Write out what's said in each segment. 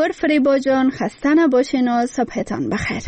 مصور فریبا جان، خسته نباشین و صبحتان بخیر.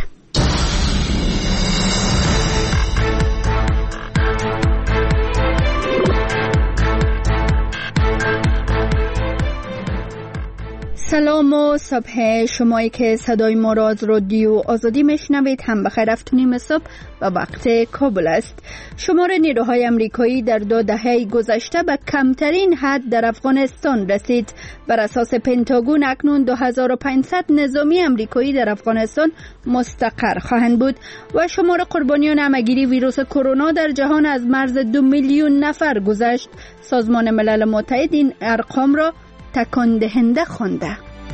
سلام و صبح شمایی که صدای ما را از رادیو آزادی میشنوید، هم بخیر افتونیم صبح و وقت کابل است. شمار نیروهای امریکایی در 2 دهه گذشته به کمترین حد در افغانستان رسید. بر اساس پنتاگون اکنون 2500 نظامی امریکایی در افغانستان مستقر خواهند بود و شمار قربانیان همه‌گیری ویروس کرونا در جهان از مرز 2 میلیون نفر گذشت. سازمان ملل متحد این ارقام را تکان دهنده خوانده.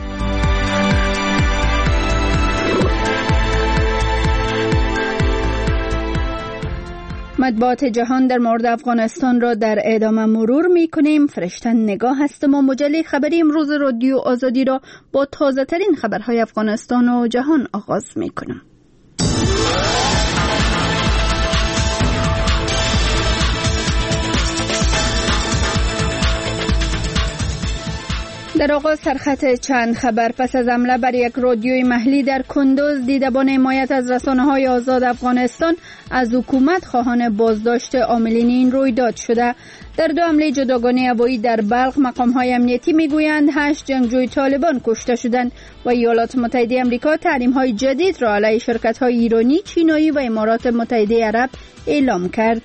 مطبوعات جهان در مورد افغانستان را در ادامه مرور می کنیم. فرشتن نگاه هستم و مجله خبری امروز رادیو آزادی را با تازه ترین خبرهای افغانستان و جهان آغاز می کنم. در آغاز سرخط چند خبر. پس از حمله بر یک رادیوی محلی در کندوز، دیدبان حمایت از رسانه‌های آزاد افغانستان از حکومت خواهان بازداشت عاملین این رویداد شده. در 2 حمله جداگانه هوایی در بلخ، مقام‌های امنیتی میگویند 8 جنگجوی طالبان کشته شدند و ایالات متحده آمریکا تحریم‌های جدید را علیه شرکت‌های ایرانی، چینی و امارات متحده عرب اعلام کرد.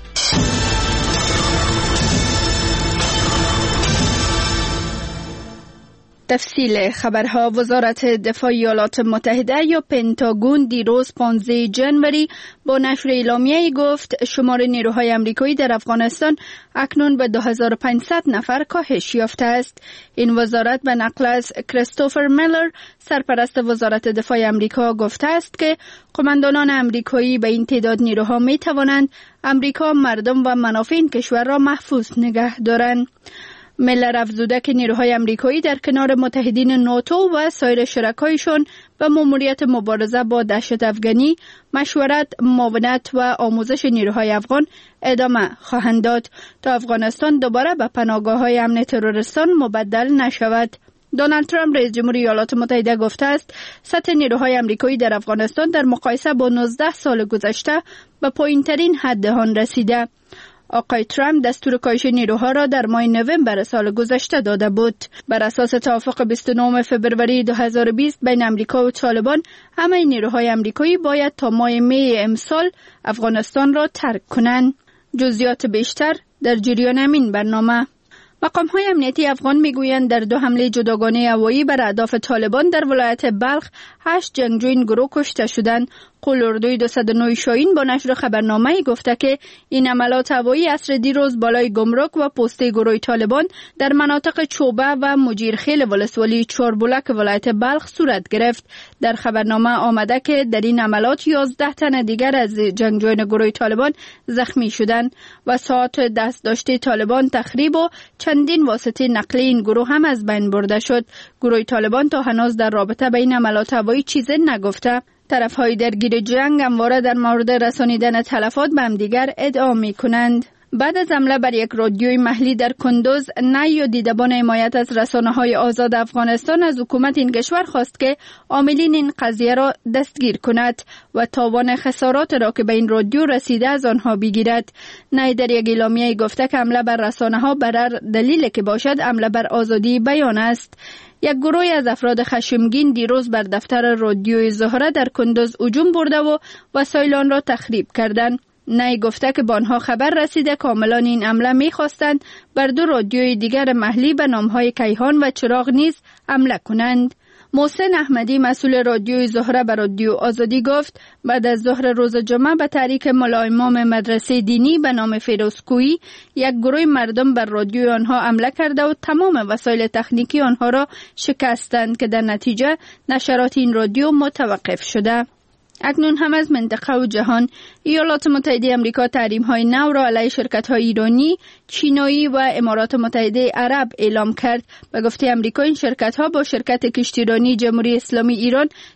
تفصیل خبرها. وزارت دفاع ایالات متحده یا پنتاگون دیروز 15 جنوری با نشر اعلامیه‌ای گفت شمار نیروهای امریکایی در افغانستان اکنون به 2500 نفر کاهش یافته است. این وزارت به نقل از کریستوفر میلر، سرپرست وزارت دفاع امریکا، گفته است که قماندانان امریکایی به این تعداد نیروها می توانند امریکا، مردم و منافع این کشور را محفوظ نگه دارند. میلر افزوده که نیروهای امریکایی در کنار متحدین ناتو و سایر شرکایشان به ماموریت مبارزه با دهشت افغانی، مشورت، معاونت و آموزش نیروهای افغان ادامه خواهند داد تا افغانستان دوباره به پناهگاه‌های امن تروریستان مبدل نشود. دونالد ترامپ رئیس جمهور ایالات متحده گفته است سطح نیروهای امریکایی در افغانستان در مقایسه با 19 سال گذشته به پایین‌ترین حد آن رسیده. آقای ترامپ دستور کاهش نیروها را در ماه نوامبر سال گذشته داده بود. بر اساس توافق 29 فوریه 2020 بین امریکا و طالبان، همه نیروهای امریکایی باید تا ماه می امسال افغانستان را ترک کنند. جزئیات بیشتر در جریان همین برنامه. مقام‌های امنیتی افغان میگویند در 2 حمله جداگانه هوایی بر اهداف طالبان در ولایت بلخ 8 جنگجوی این گروه کشته شدند. قلوردوی 209 شاهین با نشر خبرنامه‌ای گفته که این عملات هوایی عصر دیروز بالای گمرک و پسته گروه طالبان در مناطق چوبه و مجیرخیل ولسوالی چاربلک ولایت بلخ صورت گرفت. در خبرنامه آمده که در این عملات 11 تن دیگر از جنگجویان گروه طالبان زخمی شدند و ساعات دست داشته طالبان تخریب و چندین واسطه نقلیه این گروه هم از بین برده شد. گروه طالبان تا هنوز در رابطه با این عملات هوایی چیزی نگفته. طرف‌های درگیر جنگ همواره در مورد رسانیدن تلفات به همدیگر ادعا می‌کنند. بعد از حمله بر یک رادیوی محلی در کندوز، نای دیدبان حمایت از رسانه‌های آزاد افغانستان از حکومت این کشور خواست که عاملین این قضیه را دستگیر کند و تاوان خسارات را که به این رادیو رسیده از آنها بگیرد. نای در یک اعلامیه گفته که حمله بر رسانه‌ها بر دلیلی که باشد حمله بر آزادی بیان است. یک گروه از افراد خشمگین دیروز بر دفتر رادیوی زهره در کندوز هجوم برده و وسایل آن را تخریب کردند. نای گفته که به آنها خبر رسیده که عاملان این حمله می‌خواستند بر 2 رادیوی دیگر محلی به نام‌های کیهان و چراغ نیز حمله کنند. محسن احمدی مسئول رادیوی زهره به رادیو آزادی گفت بعد از ظهر روز جمعه به تحریک مولا امام مدرسه دینی به نام فیروزکویی یک گروه مردم بر رادیوی آنها حمله کرده و تمام وسایل تکنیکی آنها را شکستند که در نتیجه نشرات این رادیو متوقف شده. اکنون هم از منطقه و جهان، ایالات متحده آمریکا تحریم‌های نو را علیه شرکت‌های ایرانی، چینی و امارات متحده عرب اعلام کرد. به گفته آمریکا این شرکت‌ها با شرکت کشتیرانی جمهوری اسلامی ایران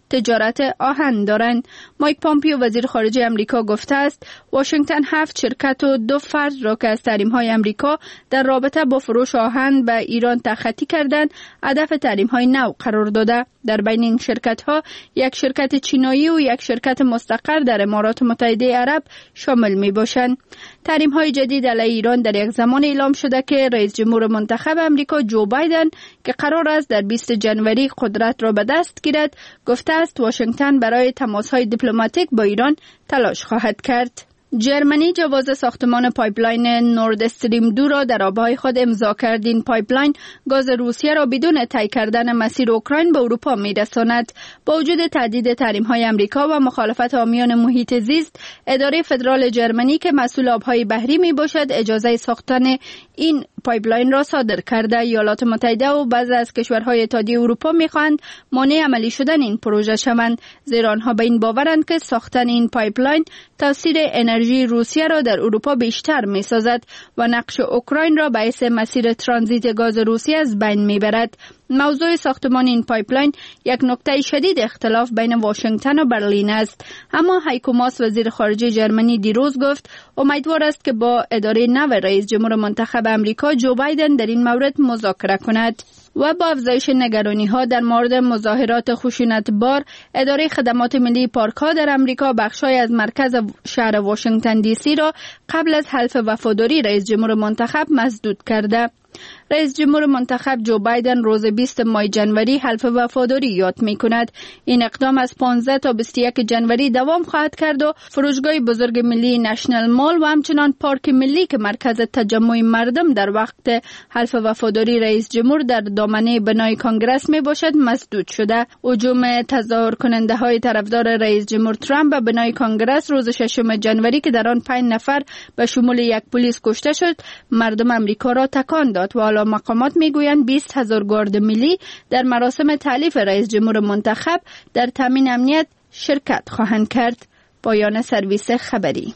تجارت آهن دارند. مایک پامپیو وزیر خارجه امریکا گفته است واشنگتن 7 شرکت و 2 فرد را که از تحریم‌های امریکا در رابطه با فروش آهن به ایران تخطی کردند هدف تحریم‌های نو قرار داده. در بین این شرکت‌ها یک شرکت چینایی و یک شرکت مستقر در امارات متحده عرب شامل می‌باشند. تحریم‌های جدید علیه ایران در یک زمان اعلام شده که رئیس جمهور منتخب امریکا جو بایدن که قرار است در 20 جنوری قدرت را به دست گیرد گفته است واشنگتن برای تماس‌های دیپلماتیک با ایران تلاش خواهد کرد. جرمنی جواز ساختمان پایپلاین نورد استریم 2 را در آبهای خود امضا کرد. این پایپلاین گاز روسیه را بدون طی کردن مسیر اوکراین به اروپا می‌رساند. با وجود تهدید تحریم‌های امریکا و مخالفت حامیان محیط زیست، اداره فدرال جرمنی که مسئول آبهای بحری میباشد اجازه ساختن این پایپلاین را صادر کرده. ایالات متحده و بعضی از کشورهای اتحادیه اروپا می‌خواهند مانع عملی شدن این پروژه شوند، زیرا آنها به این باورند که ساختن این پایپلاین تاثیر انرژی روسیه را در اروپا بیشتر می‌سازد و نقش اوکراین را باعث مسیر ترانزیت گاز روسیه از بین می‌برد. موضوع ساختمان این پایپلاین یک نقطه شدید اختلاف بین واشنگتن و برلین است. اما هایکو ماس وزیر خارجه جرمنی دیروز گفت امیدوار است که با اداره نو رئیس جمهور منتخب امریکا جو بایدن در این مورد مذاکره کند. و با افزایش نگرانی‌ها در مورد مظاهرات خشونت‌بار، اداره خدمات ملی پارک‌ها در امریکا بخشای از مرکز شهر واشنگتن دی سی را قبل از حلف وفاداری رئیس جمهور منتخب مسدود کرده. رئیس جمهور منتخب جو بایدن روز 20 ماه جنوری حلف وفاداری یاد می کند. این اقدام از 15 تا 21 جنوری دوام خواهد کرد و فروشگاه بزرگ ملی نشنل مال و همچنان پارک ملی که مرکز تجمع مردم در وقت حلف وفاداری رئیس جمهور در دامنه بنای کانگرس می باشد مسدود شده. هجوم تظاهر کننده های طرفدار رئیس جمهور ترامپ به بنای کانگرس روز 6 جنوری که در آن 5 نفر به شمول یک پلیس کشته شد مردم امریکا را تکان داد و حالا مقامات میگویند 20,000 گارد ملی در مراسم تألیف رئیس جمهور منتخب در تامین امنیت شرکت خواهند کرد. پایان سرویس خبری.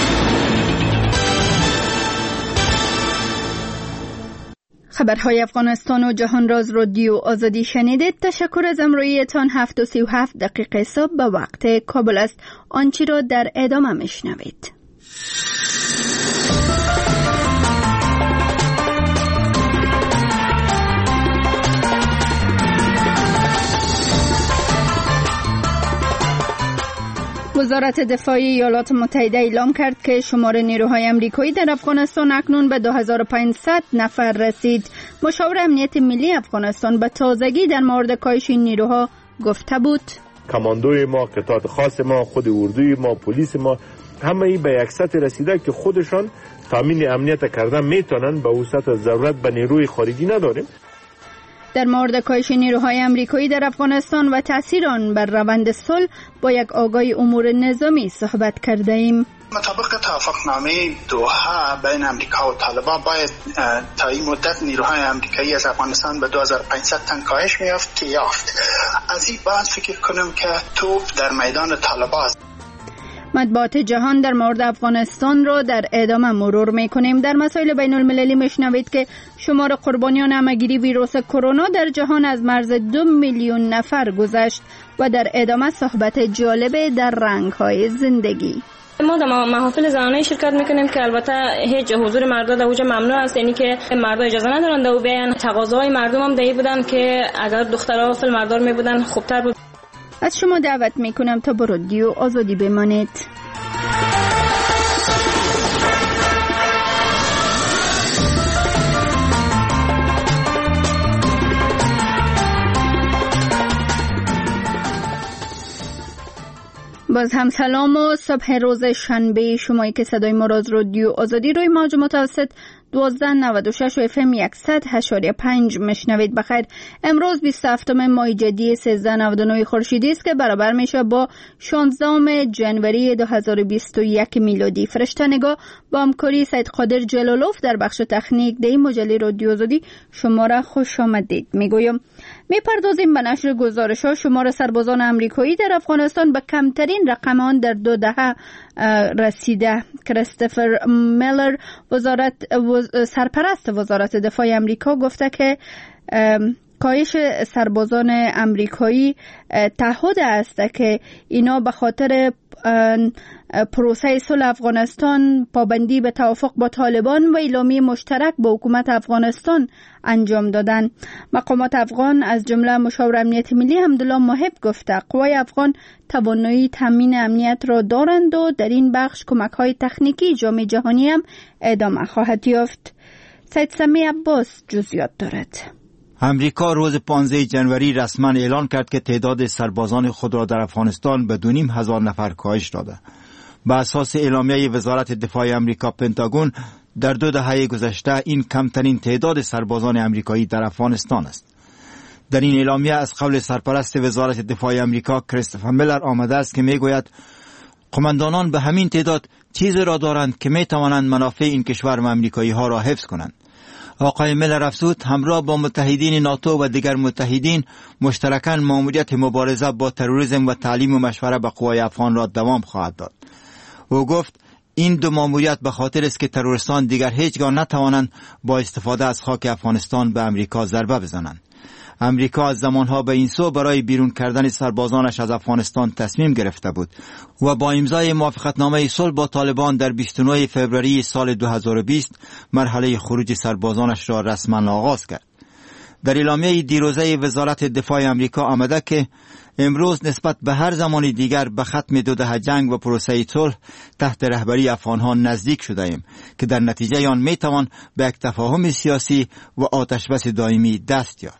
خبرهای افغانستان و جهان راز رادیو آزادی شنیدید. تشکر از همراهیتان. 7:37 صبح به وقت کابل است. آنچه را در ادامه میشنوید. وزارت دفاع ایالات متحده اعلام کرد که شمار نیروهای آمریکایی در افغانستان اکنون به 2500 نفر رسید. مشاور امنیت ملی افغانستان به تازگی در مورد کاهش این نیروها گفته بود کماندوی ما، قطعات خاص ما، خود اردوی ما، پلیس ما، همه ای به یک سطح رسیده که خودشان تامین امنیت کردن میتونن. به وسط ضرورت به نیروی خارجی نداریم. در مورد کاهش نیروهای آمریکایی در افغانستان و تاثیر آن بر روند صلح با یک آگاه امور نظامی صحبت کرده ایم. مطابق توافقنامه دوحه بین امریکا و طالبان باید تا این مدت نیروهای آمریکایی از افغانستان به 2500 تن کاهش می‌یافت که یافت. از این بعد فکر کنم که توپ در میدان طالبان است. مطبوعات جهان در مورد افغانستان را در ادامه مرور می‌کنیم. در مسائل بین المللی میشنوید که شمار قربانیان همه‌گیری ویروس کرونا در جهان از مرز 2 میلیون نفر گذشت و در ادامه صحبت جالب در رنگ‌های زندگی. ما در محافل زنانه شرکت میکنیم که البته هیچ حضور مردا در اوج ممنوع است، یعنی که مردا اجازه ندارن در بیان. تقاضای مردم هم دایی بودن که اگر دخترها فل مردار می بودن خوبتر بود. از شما دعوت میکنم تا با رادیو آزادی بمانید. باز هم سلام و صبح روز شنبه. شمایی که صدای ما را از رادیو آزادی روی موج متوسط 1296 و FM 100.5 مشنوید. بخیر. امروز 27 ماه جدی 1399 خورشیدی است که برابر میشه با 16 جنوری 2021 میلادی. فرشته نگاه با همکاری سید قادر جلالوف در بخش تکنیک دی مجله رادیو آزادی شما را خوش آمدید میگویم. میپردازیم به نشر گزارش‌ها. شمار سربازان آمریکایی در افغانستان به کمترین رقم آن در 2 دهه رسیده. کریستوفر میلر سرپرست وزارت دفاع آمریکا گفته که کاهش سربازان امریکایی تعهد است که اینا به خاطر پروسه صلح افغانستان پابندی به توافق با طالبان و اعلامیه مشترک با حکومت افغانستان انجام دادن. مقامات افغان از جمله مشاور امنیت ملی حمدالله محب گفته قوای افغان توانایی تامین امنیت را دارند و در این بخش کمک‌های تکنیکی جامعه جهانی هم ادامه خواهد یافت. سید سمی عباس جزئیات دارد. امریکا روز 15 جنوری رسما اعلان کرد که تعداد سربازان خود را در افغانستان به 2,500 نفر کاهش داده. بر اساس اعلامیه وزارت دفاع امریکا پنتاگون در 2 دهه گذشته این کمترین تعداد سربازان امریکایی در افغانستان است. در این اعلامیه از قول سرپرست وزارت دفاع امریکا کریستوفر میلر آمده است که میگوید قماندانان به همین تعداد چیزی را دارند که میتوانند منافع این کشور و امریکایی ها را حفظ کنند. آقای میلر افزود همراه با متحدین ناتو و دیگر متحدین مشترکاً مأموریت مبارزه با تروریسم و تعلیم و مشوره به قوای افغان را دوام خواهد داد. او گفت این 2 مأموریت به خاطر است که تروریستان دیگر هیچگاه نتوانند با استفاده از خاک افغانستان به امریکا ضربه بزنند. امریکا از زمانها به این سو برای بیرون کردن سربازانش از افغانستان تصمیم گرفته بود و با امضای موافقتنامه صلح با طالبان در 29 فوریه سال 2020 مرحله خروج سربازانش را رسما آغاز کرد. در اعلامیه دیروزه وزارت دفاع امریکا آمده که امروز نسبت به هر زمان دیگر به ختم 2 دهه جنگ و پروسه صلح تحت رهبری افغانها نزدیک شده ایم که در نتیجه آن میتوان به یک تفاهم سیاسی و آتشبس دائمی دست یافت.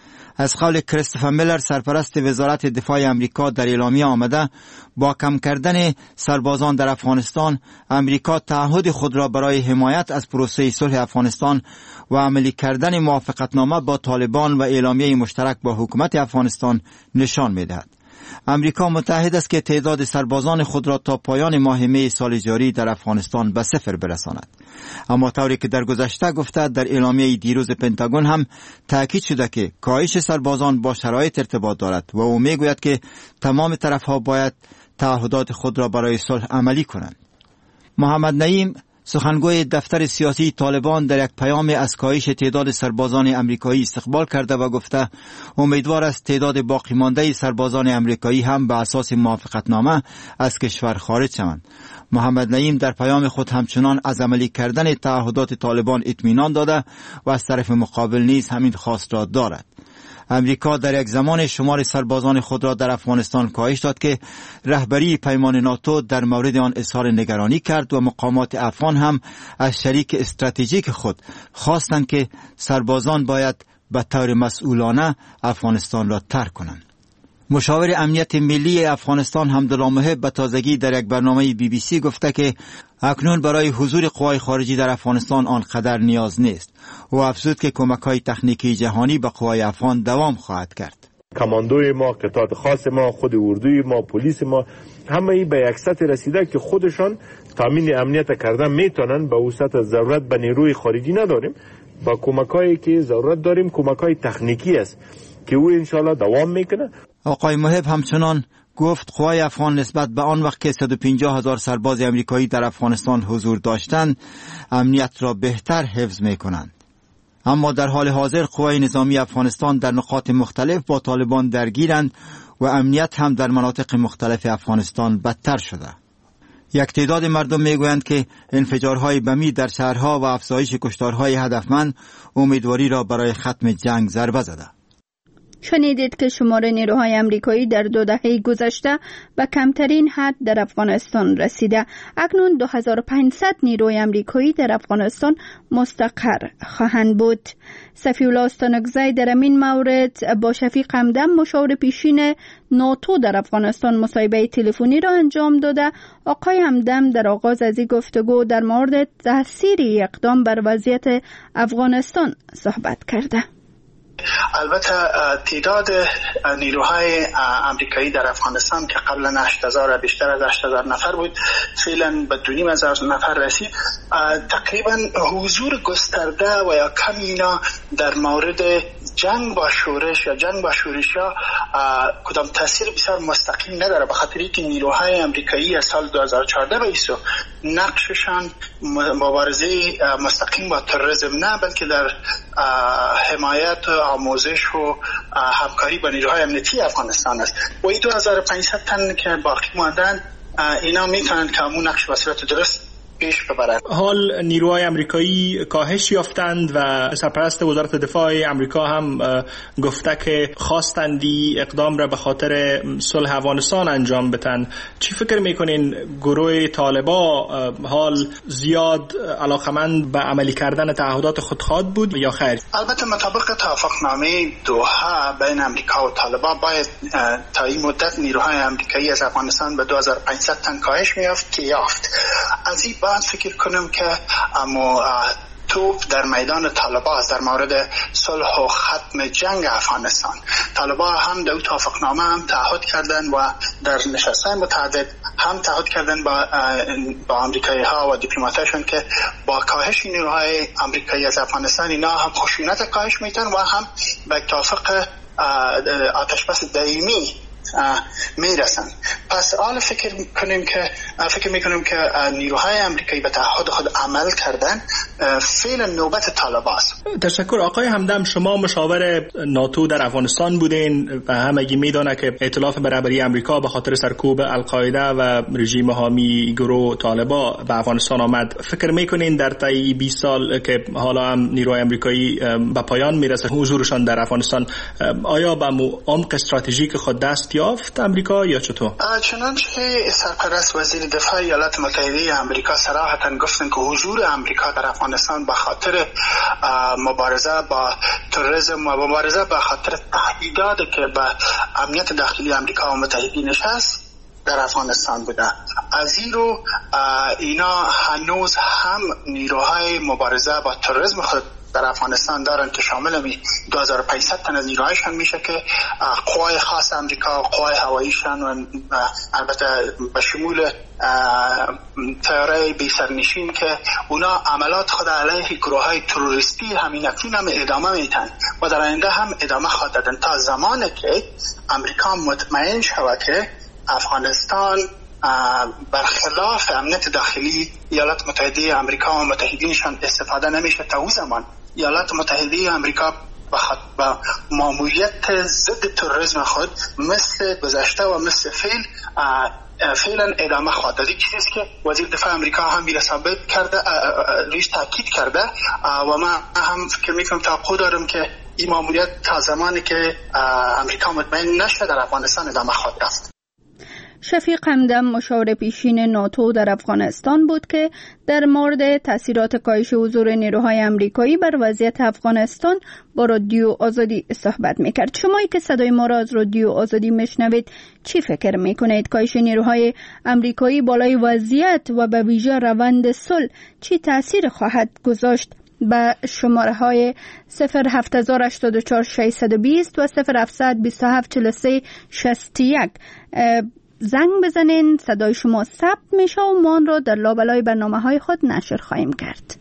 از قول کریستوفر میلر سرپرست وزارت دفاع امریکا در اعلامیه آمده با کم کردن سربازان در افغانستان امریکا تعهد خود را برای حمایت از پروسه صلح افغانستان و عملی کردن موافقتنامه با طالبان و اعلامیه مشترک با حکومت افغانستان نشان می‌دهد. امریکا متعهد است که تعداد سربازان خود را تا پایان ماه می سال جاری در افغانستان به 0 برساند. اما طوری که در گذشته گفته در اعلامیه دیروز پنتاگون هم تاکید شده که کاهش سربازان با شرایط ارتباط دارد و او میگوید که تمام طرفها باید تعهدات خود را برای صلح عملی کنند. محمد نعیم سخنگوی دفتر سیاسی طالبان در یک پیام از کاهش تعداد سربازان امریکایی استقبال کرده و گفته امیدوار است تعداد باقی مانده سربازان امریکایی هم به اساس موافقتنامه از کشور خارج شوند. محمد نعیم در پیام خود همچنان از عملی کردن تعهدات طالبان اطمینان داده و از طرف مقابل نیز همین خواست را دارد. امریکا در یک زمان شمار سربازان خود را در افغانستان کاهش داد که رهبری پیمان ناتو در مورد آن اظهار نگرانی کرد و مقامات افغان هم از شریک استراتژیک خود خواستند که سربازان باید به طور مسئولانه افغانستان را ترک کنند. مشاور امنیت ملی افغانستان حمدالله محب به تازگی در یک برنامه BBC گفته که اکنون برای حضور قوای خارجی در افغانستان آنقدر نیاز نیست. او افزود که کمک‌های تکنیکی جهانی به قوای افغان دوام خواهد کرد. کماندوی ما، قطعات خاص ما، خود اردوی ما، پلیس ما، همه ای به یک سطح رسیده که خودشان تامین امنیت کردن میتونن. به وسط ضرورت به نیروی خارجی نداریم. با کمک‌هایی که ضرورت داریم کمک‌های تکنیکی است که او انشالله دوام میکنه. آقای محب همچنان گفت قوای افغان نسبت به آن وقت که 150,000 سرباز امریکایی در افغانستان حضور داشتند امنیت را بهتر حفظ میکنند. اما در حال حاضر قوای نظامی افغانستان در نقاط مختلف با طالبان درگیرند و امنیت هم در مناطق مختلف افغانستان بدتر شده. یک تعداد مردم میگویند که انفجارهای بمی در شهرها و افزایش کشتارهای هدفمند امیدواری را برای ختم جنگ ضربه زده. شنیدید که شمار نیروهای امریکایی در 2 دهه گذشته به کمترین حد در افغانستان رسیده. اکنون 2500 نیروی امریکایی در افغانستان مستقر خواهند بود. صفی‌الله استانکزی در این مورد با شفیق همدم مشاور پیشین ناتو در افغانستان مصاحبه تلفنی را انجام داده. آقای همدم در آغاز از این گفتگو در مورد تاثیر اقدام بر وضعیت افغانستان صحبت کرده. البته تعداد نیروهای امریکایی در افغانستان که قبلا 8000 بیشتر از 8000 نفر بود فعلا به 2500 نفر رسید. تقریبا حضور گسترده و یا کم اینا در مورد جنگ با شورش یا جنگ با شورش‌ها کدام تاثیر بسیار مستقیم نداره، به خاطر اینکه نیروهای آمریکایی از سال 2014 به ایسو نقششان مبارزه مستقیم با تروریسم نه، بلکه در حمایت و آموزش و همکاری با نیروهای امنیتی افغانستان است. و این 2500 تن که باقی ماندن اینا میتونن که همون نقش به صورت درست پیش ببرند. حال نیروهای آمریکایی کاهش یافتند و سرپرست وزارت دفاع آمریکا هم گفته که خواستندی اقدام را به خاطر صلح افغانستان انجام بدن. چی فکر میکنین گروه طالبا حال زیاد علاقمند به عملی کردن تعهدات خود خواهد بود یا خیر؟ البته مطابق توافقنامه دوحه بین آمریکا و طالبا باید تا این مدت نیروهای آمریکایی از افغانستان به 2500 تن کاهش میافت که یافت. از این بعد فکر کنم که اما توپ در میدان طالبا است در مورد صلح و ختم جنگ افغانستان. طالبا هم در توافقنامه هم تعهد کردن و در نشست‌های متعدد هم تعهد کردن با آمریکایی ها و دیپلماتاشون که با کاهش نیروهای آمریکایی از افغانستان اینا هم خشونت کاهش میتن و هم به توافق آتشبس دائمی میرسن. پس حالا فکر میکنم که نیروهای آمریکایی به تعهد خود عمل کردن. فعلا نوبت طالبان است. تشکر. آقای همدم، شما مشاور ناتو در افغانستان بودین و همگی میدونه که ائتلاف برابری آمریکا به خاطر سرکوب القاعده و رژیم حامی گروه طالبا به افغانستان آمد. فکر میکنین در طی 20 سال که حالا هم نیروهای آمریکایی به پایان میرسه حضورشان در افغانستان، آیا به عمق استراتژیک خود دست یافت آمریکا یا چطور؟ چنانچه سرپرست وزیر دفاع ایالات متحده آمریکا صراحتاً گفتن که حضور آمریکا در افغانستان به خاطر مبارزه با تروریسم و مبارزه به خاطر تهدیداتی که به امنیت داخلی آمریکا و متحدینش هست در افغانستان بوده. از این رو اینا هنوز هم نیروهای مبارزه با تروریسم خود در افغانستان دارن که شامل 2500 تن از نیروهایشان میشه که قوای خاص آمریکا، قوای هواییشان و البته به شمول طیاره بی سرنشین که اونا عملات خود علیه گروه‌های تروریستی همین اکنون هم ادامه میدن و در آینده هم ادامه خواهد دادن تا زمانی که آمریکا مطمئن شود که افغانستان برخلاف امنیت داخلی ایالات متحده آمریکا و متحدینشان استفاده نمیشه. تا اون زمان ایالات متحده آمریکا با ماموریت ضد تروریسم خود مثل گذشته و مثل فعلا ادامه خواهد داد. چیزی که وزیر دفاع آمریکا هم بیره ثابت کرده، روش تاکید کرده و من هم فکر میکنم توقع دارم که این ماموریت تا زمانی که آمریکا مطمئن نشه در افغانستان ادامه خواهد یافت. شفیق همدم مشاور پیشین ناتو در افغانستان بود که در مورد تاثیرات کاهش حضور نیروهای آمریکایی بر وضعیت افغانستان با رادیو آزادی صحبت میکرد. شمایی که صدای ما را از رادیو آزادی میشنوید چی فکر میکنید؟ کاهش نیروهای آمریکایی بالای وضعیت و به ویژه روند صلح چی تاثیر خواهد گذاشت؟ به شماره های 07084 620 و 0727 43 61 زنگ بزنین. صدای شما ثبت میشه و ما آن را در لابلای برنامه‌های خود نشر خواهیم کرد.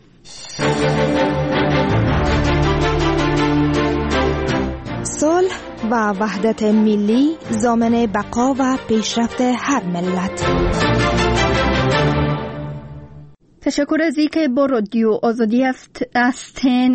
صلح و وحدت ملی ضامن بقا و پیشرفت هر ملت. تشکر از اینکه با رادیو آزادی هستین.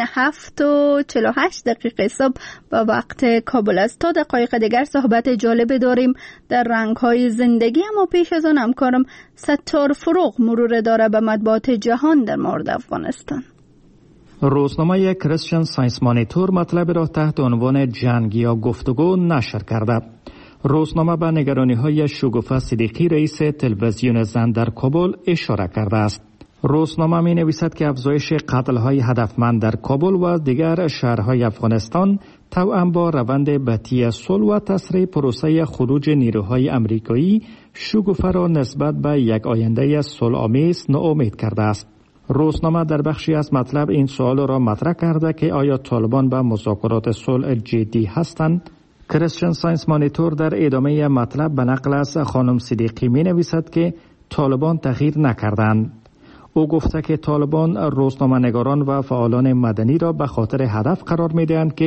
7:48 صبح با وقت کابل است. تا دقایق دیگر صحبت جالب داریم در رنگ‌های زندگی، اما پیش از آن همکارم ستار فروغ مرور داره به مطبوعات جهان در مورد افغانستان. روزنامه کریستین ساینس مانیتور مطلب را تحت عنوان جنگ یا گفتگو نشر کرده. روزنامه به نگرانی‌های شگوفه صدیقی رئیس تلویزیون زن در کابل اشاره کرده است. روزنامه می نویسد که افزایش قتل‌های هدفمند در کابل و دیگر شهرهای افغانستان توأم با روند بطی صلح و تسریع پروسه خروج نیروهای آمریکایی شگوفه را نسبت به یک آینده صلح‌آمیز ناامید کرده است. روزنامه در بخشی از مطلب این سوال را مطرح کرده که آیا طالبان به مذاکرات صلح جدی هستند؟ کریستین ساینس مانیتور در ادامه مطلب به نقل از خانم صدیقی می نویسد که طالبان تغییر نکردند. او گفته که طالبان روزنامه‌نگاران و فعالان مدنی را به خاطر هدف قرار می‌دهند که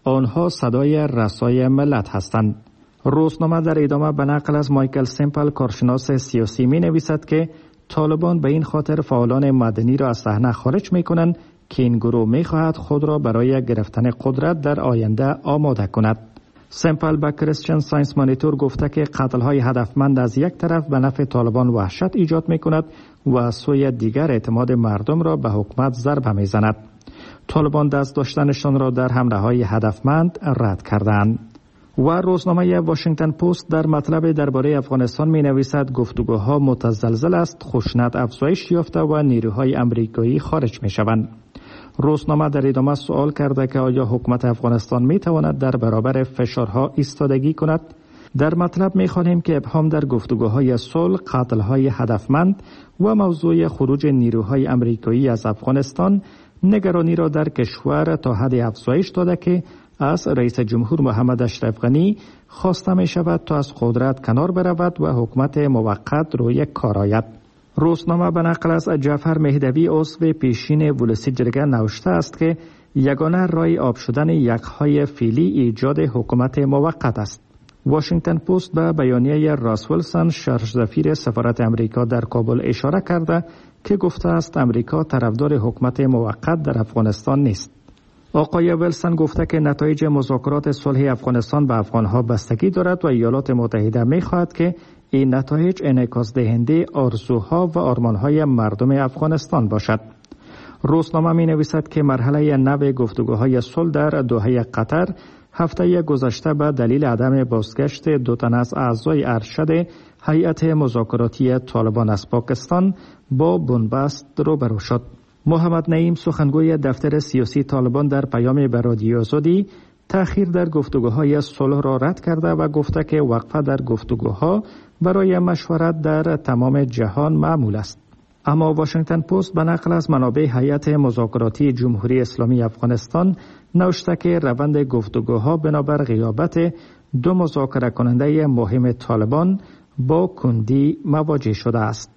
آنها صدای رسای ملت هستند. روزنامه در ادامه به نقل از مایکل سمپل کارشناس سیاسی می نویسد که طالبان به این خاطر فعالان مدنی را از صحنه خارج می کنند که این گروه می خواهد خود را برای گرفتن قدرت در آینده آماده کند. سمپل به کریستین ساینس مانیتور گفته که قتل‌های هدفمند از یک طرف به نفع طالبان وحشت ایجاد می کند و از سوی دیگر اعتماد مردم را به حکومت ضربه می زند. طالبان دست داشتنشان را در حمله‌های هدفمند رد کردند. و روزنامه واشنگتن پست در مطلب درباره افغانستان می نویسد گفتگوها متزلزل است، خشونت افزایش یافته و نیروهای امریکایی خارج می شوند. روزنامه در ادامه سوال کرده که آیا حکومت افغانستان می تواند در برابر فشارها ایستادگی کند؟ در مطلب می خوانیم که ابهام در گفتگوهای صلح، قتل‌های هدفمند و موضوع خروج نیروهای امریکایی از افغانستان نگرانی را در کشور تا حد افزایش داده که از رئیس جمهور محمد اشرف غنی خواسته می شود تا از قدرت کنار برود و حکومت موقت روی کار آید. روزنامه به نقل از جعفر مهدوی عضو پیشین ولسی جرگه نوشته است که یگانه راه آب شدن یخهای فعلی ایجاد حکومت موقت است. واشنگتن پست به بیانیه راس ویلسون شرف‌سفیر سفارت امریکا در کابل اشاره کرده که گفته است امریکا طرفدار حکومت موقت در افغانستان نیست. آقای ویلسون گفته که نتایج مذاکرات صلح افغانستان به افغانها بستگی دارد و ایالات متحده می‌خواهد که این نتایج انعکاس دهنده آرزوها و آرمان‌های مردم افغانستان باشد. روزنامه می‌نویسد که مرحله نو گفتگوهای صلح در دوحه قطر هفته گذشته به دلیل عدم بازگشت دو تن از اعضای ارشد هیئت مذاکراتی طالبان از پاکستان با بنبست روبرو شد. محمد نعیم سخنگوی دفتر سیاسی طالبان در پیامی به رادیو آزادی تأخیر در گفتگوهای صلح را رد کرده و گفته که وقفه در گفتگوها برای مشورت در تمام جهان معمول است. اما واشنگتن پست به نقل از منابع هیئت مذاکراتی جمهوری اسلامی افغانستان نوشته که روند گفتگوها بنابر غیابت دو مذاکره کننده مهم طالبان با کندی مواجه شده است.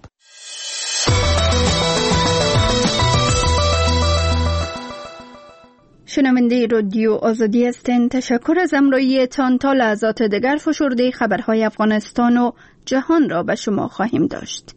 شنونده رادیو آزادی هستین. تشکر از همراهیتان. تا لحظات دیگر فشرده خبرهای افغانستان و جهان را به شما خواهیم داشت.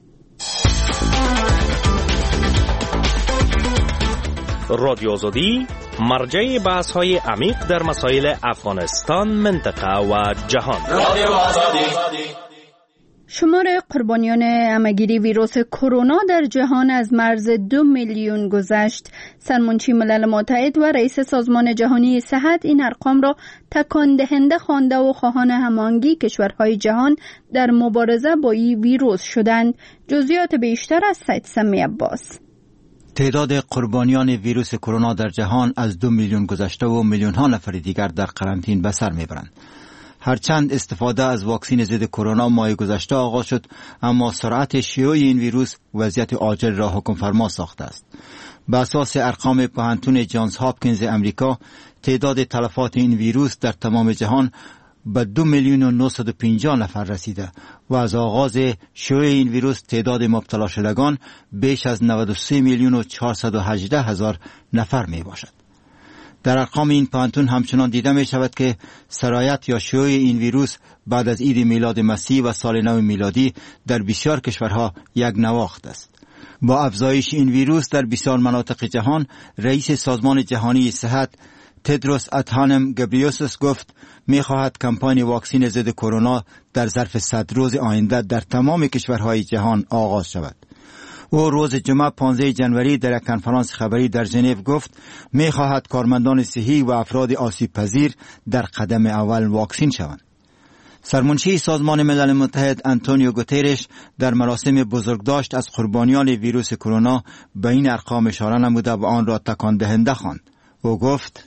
رادیو آزادی مرجع بحث‌های عمیق در مسائل افغانستان، منطقه و جهان. رادیو آزادی. شمار قربانیان همه‌گیری ویروس کرونا در جهان از مرز 2 میلیون گذشت. سرمنشی ملل متحد و رئیس سازمان جهانی صحت این ارقام را تکان دهنده خوانده و خواهان هماهنگی کشورهای جهان در مبارزه با این ویروس شدند. جزئیات بیشتر از سید سمی عباس. تعداد قربانیان ویروس کرونا در جهان از 2 میلیون گذشته و میلیون ها نفر دیگر در قرنطینه به سر میبرند. هرچند استفاده از واکسن ضد کرونا ماه گذشته آغاز شد، اما سرعت شیوع این ویروس وضعیت عاجل را حکم فرما ساخته است. به اساس ارقام پوهنتون جانز هاپکینز امریکا، تعداد تلفات این ویروس در تمام جهان به 2 میلیون و 950 نفر رسیده و از آغاز شیوع این ویروس تعداد مبتلا شدگان بیش از 93 میلیون و 418 هزار نفر می باشد. در ارقام این پوهنتون همچنان دیده می شود که سرایت یا شیوع این ویروس بعد از عید میلاد مسیح و سال نو میلادی در بسیار کشورها یک نواخت است. با افزایش این ویروس در بسیار مناطق جهان، رئیس سازمان جهانی صحت تدروس ادهانم گبریوسس گفت می خواهد کمپاین واکسن ضد کرونا در ظرف 100 روز آینده در تمام کشورهای جهان آغاز شود. او روز جمعه 15 جنوری در یک کنفرانس خبری در ژنو گفت می خواهد کارمندان صحی و افراد آسیب پذیر در قدم اول واکسین شوند. سرمنشی سازمان ملل متحد آنتونیو گوترش در مراسم بزرگداشت از قربانیان ویروس کرونا به این ارقام اشاره نموده و آن را تکان دهنده خواند. او گفت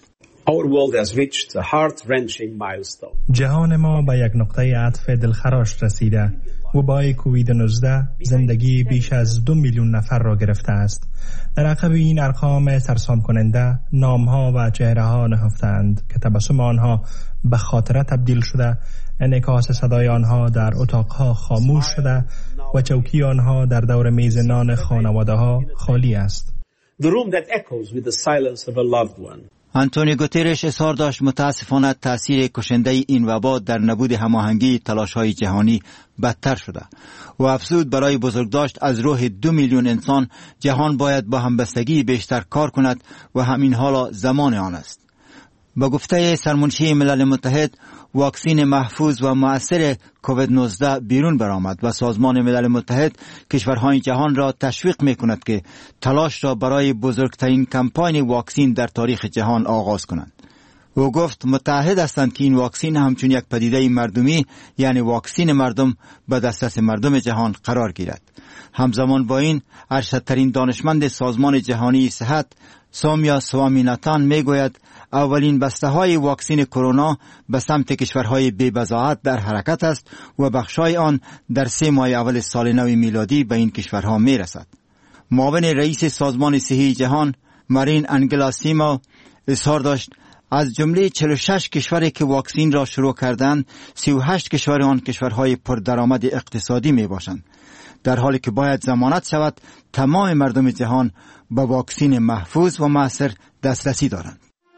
جهان ما به یک نقطه عطف دلخراش رسیده. وبای کووید 19 زندگی بیش از 2 میلیون نفر را گرفته است. در عقب این ارقام سرسام کننده نامها و چهره‌ها نهفتند که تبسم آنها به خاطره تبدیل شده، انعکاس صدای آنها در اتاقها خاموش شده و چوکی آنها در دور میز نان خانواده‌ها خالی است. آنتونیو گوترش اظهار داشت متاسفانه تأثیر کشنده این وبا در نبود هماهنگی تلاش‌های جهانی بدتر شده و افزود برای بزرگداشت از روح 2 میلیون انسان جهان باید با همبستگی بیشتر کار کند و همین حالا زمان آن است. با گفته سرمنشی ملل متحد، واکسین محفوظ و مؤثر کووید 19 بیرون برآمد و سازمان ملل متحد کشورهای جهان را تشویق می‌کند که تلاش را برای بزرگترین کمپاین واکسین در تاریخ جهان آغاز کنند. او گفت متحد هستند که این واکسین همچون یک پدیده مردمی، یعنی واکسین مردم، به دسترس مردم جهان قرار گیرد. همزمان با این، ارشدترین دانشمند سازمان جهانی صحت سومیا سوامیناتان میگوید اولین بسته های واکسین کرونا به سمت کشورهای بی بضاعت در حرکت است و بخشای آن در 3 ماه اول سال نو میلادی به این کشورها می رسد. معاون رئیس سازمان صحی جهان مارین انگلاسیما اظهار داشت از جمله 46 کشوری که واکسین را شروع کردند، 38 کشور آن کشورهای پردرآمد اقتصادی می باشند، در حالی که باید ضمانت شود تمام مردم جهان به واکسین محفوظ و مؤثر دسترسی دارند.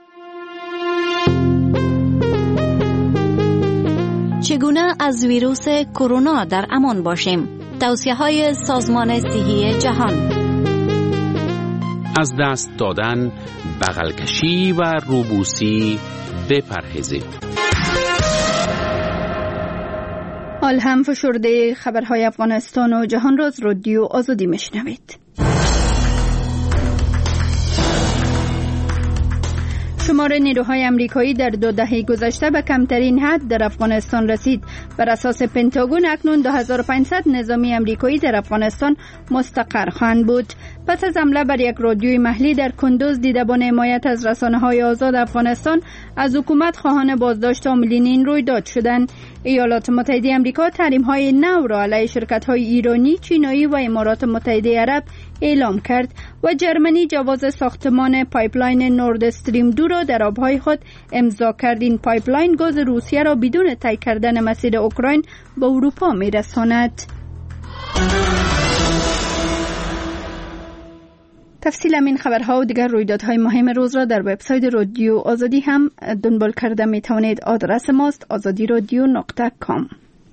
چگونه از ویروس کرونا در امان باشیم؟ توصیه‌های سازمان صحی جهان. از دست دادن، بغل کشی و روبوسی بپرهیزید. حال هم فشرده خبرهای افغانستان و جهان را از رادیو آزادی میشنوید. شمار نیروهای امریکایی در 2 دهه گذشته به کمترین حد در افغانستان رسید. بر اساس پنتاگون اکنون 2500 نظامی امریکایی در افغانستان مستقر خواهند بود. پس از حمله بر یک رادیوی محلی در کندوز، دیدبان حمایت از رسانه‌های آزاد افغانستان از حکومت خواهان بازداشت عاملین این رویداد شدند. ایالات متحده آمریکا تحریم‌های نو را علیه شرکت‌های ایرانی، چینایی و امارات متحده عرب اعلام کرد و جرمنی جواز ساختمان پایپلاین نورد استریم 2 را در آبهای خود امضا کرد. این پایپلاین گاز روسیه را بدون طی کردن مسیر اوکراین به اروپا می‌رساند. تفصیل این خبرها و دیگر رویدادهای مهم روز را در وبسایت رادیو آزادی هم دنبال کرده می توانید. آدرس ماست azadiradio.com.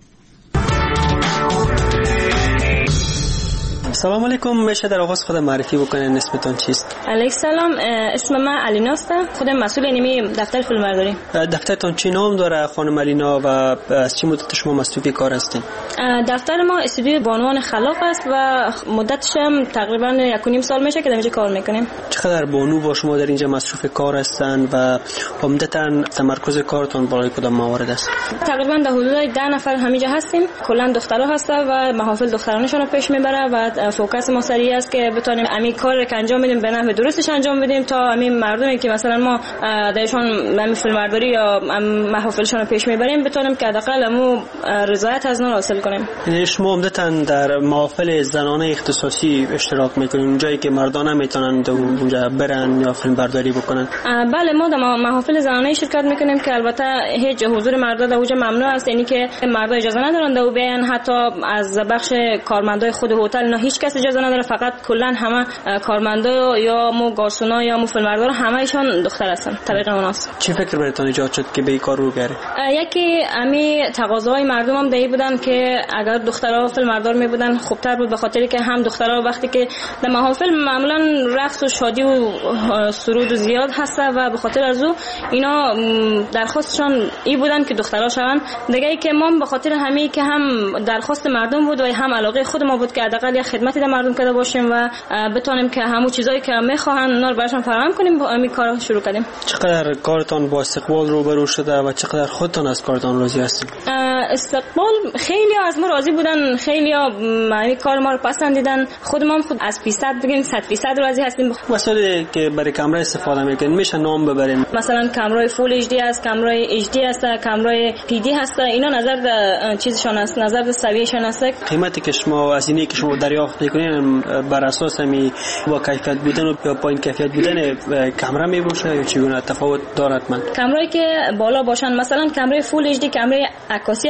سلام علیکم. میشه در آغاز خود معرفی بکنین؟ اسمتون چیست؟ علیک سلام، اسم من علینا است. خودم مسئول اینمی دفتر فیلمبرداری. دفترتون چی نام داره خانم علینا و از چه مدت شما مسئول کار هستین؟ دفتر ما استودیو بانوان خلاق است و مدتش هم تقریبا 1.5 سال میشه که در اینجا کار میکنیم. چقدر بانو با شما در اینجا مصروف کار هستن و عمدتاً تمرکز کارتون برای کدام موارد است؟ تقریبا در حدود 10 نفر همینجا هستیم. کلا دخترها هستن و محافل دخترانشون رو پیش میبره و فوکس ما سریع است که بتونیم همین کار که انجام بدیم به نحو درستش انجام بدیم تا همین مردمی که مثلا ما درشون همین فیلمبرداری یا محافلشون رو پیش میبریم بتونیم که حداقل همو رضایت از اونها حاصل کنیم. یعنی شما عمدتاً در محافل زنانه اختصاصی اشتراک میکنین، جایی که مردان نمیتونن اونجا برن یا فیلمبرداری بکنن؟ بله، ما در محافل زنانه شرکت میکنیم که البته هیچ حضور مردا در اونجا ممنوع است، یعنی که مردا اجازه ندارن در بیان، حتی از بخش کارمندای خود هتل نه هیچ کس اجازه نداره، فقط کلا همه کارمندا یا مو گارسونا یا مو فیلمبردار همه‌شون دختر هستن. طریق اوناست. چی فکر براتون ایجاد شد که به این کار رو بره؟ یکی امی تقاضاهای مردم هم دی بودن که اگر دخترها فیلمبردار می بودن خوبتر بود، به خاطری که هم دخترها وقتی که در محافل معمولا رقص و شادی و سرود و زیاد هست و به خاطر از او اینا درخواستشون این بودن که دخترها شون. دیگه ای که ما به خاطر همین که هم درخواست مردم بود و هم علاقه خود ما بود که حداقل یک خدمتی در مردم کرده باشیم و بتونیم که همون چیزایی که میخواهن اونا رو براشون فراهم کنیم. با همین کار شروع کردیم. چقدر کارتون با استقبال روبرو شده و چقدر خودتون از کارتون راضی هستید؟ استقبال خیلی از ما راضی بودن، خیلی همین کار ما رو پسندیدن. خود ما خود از 500 بگیم 100% راضی هستیم. مسئله که برای کامرا استفاده میکنین میشه نام ببرین؟ مثلا کامرای فول اچ دی است، کامرای اچ دی است، کامرای پی دی هست. اینا نظر به چیزشون است، نظر به سویهشون است. قیمتی که شما از اینی که شما دریافت میکنین بر اساس می با کیفیت بودن و پایین کیفیت بودن کامرا میباشه یا چگونه تفاوت دارد؟ من کامرایی که بالا باشن، مثلا کامرای فول اچ دی کامرای عکاسی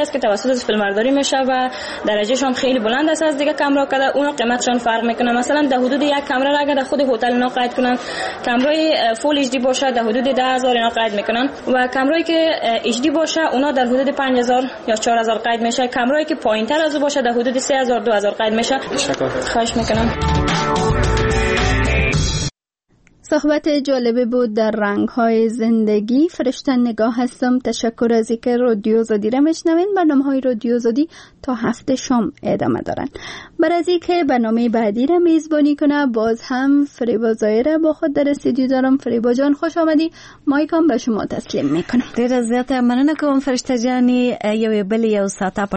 است که توسط فیلمبرداری میشه و درجهش هم خیلی بلند است از دیگه کامرا که اونا قیمتشون فرق میکنه. مثلا در حدود یک کامرا را اگر در خود هتل اینا قید کنن کامرای فول اچ دی باشه در حدود 10000 اینا قید میکنن و کامرایی که اچ دی باشه اونا در حدود 5000 یا 4000 قید میشه. کامرایی که پایینتر از او باشه در حدود 3000 2000 قید میشه. خواهش میکنم. صحبت جالبی بود در رنگ‌های زندگی. فرشته نگاه هستم. تشکر از اینکه رادیو آزادی را میشنوین. برنامه‌های رادیو آزادی تا هفته شام ادامه دارن. برای از اینکه برنامه بعدی را میزبانی کنه باز هم فریبا زاهره با خود در استودیو دارم. فریبا جان خوش آمدی. مایکم به شما تسلیم میکنم. ډیر زیاته مننه کوم فرشته جانی. یو بل یو ساعت